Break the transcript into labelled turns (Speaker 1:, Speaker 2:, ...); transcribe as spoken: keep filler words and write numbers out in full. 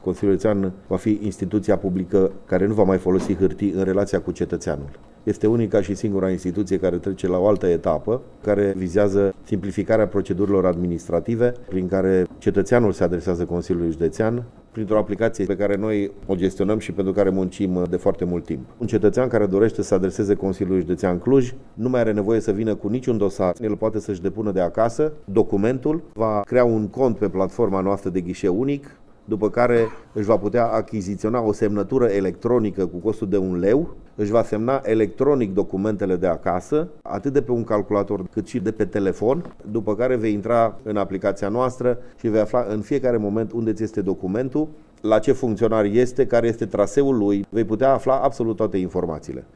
Speaker 1: Consiliul Județean va fi instituția publică care nu va mai folosi hârtii în relația cu cetățeanul. Este unica și singura instituție care trece la o altă etapă, care vizează simplificarea procedurilor administrative, prin care cetățeanul se adresează Consiliului Județean, printr-o aplicație pe care noi o gestionăm și pentru care muncim de foarte mult timp. Un cetățean care dorește să adreseze Consiliului Județean Cluj nu mai are nevoie să vină cu niciun dosar. El poate să-și depună de acasă documentul, va crea un cont pe platforma noastră de ghișeu unic, după care își va putea achiziționa o semnătură electronică cu costul de un leu, își va semna electronic documentele de acasă, atât de pe un calculator cât și de pe telefon, după care vei intra în aplicația noastră și vei afla în fiecare moment unde ți este documentul, la ce funcționar este, care este traseul lui, vei putea afla absolut toate informațiile.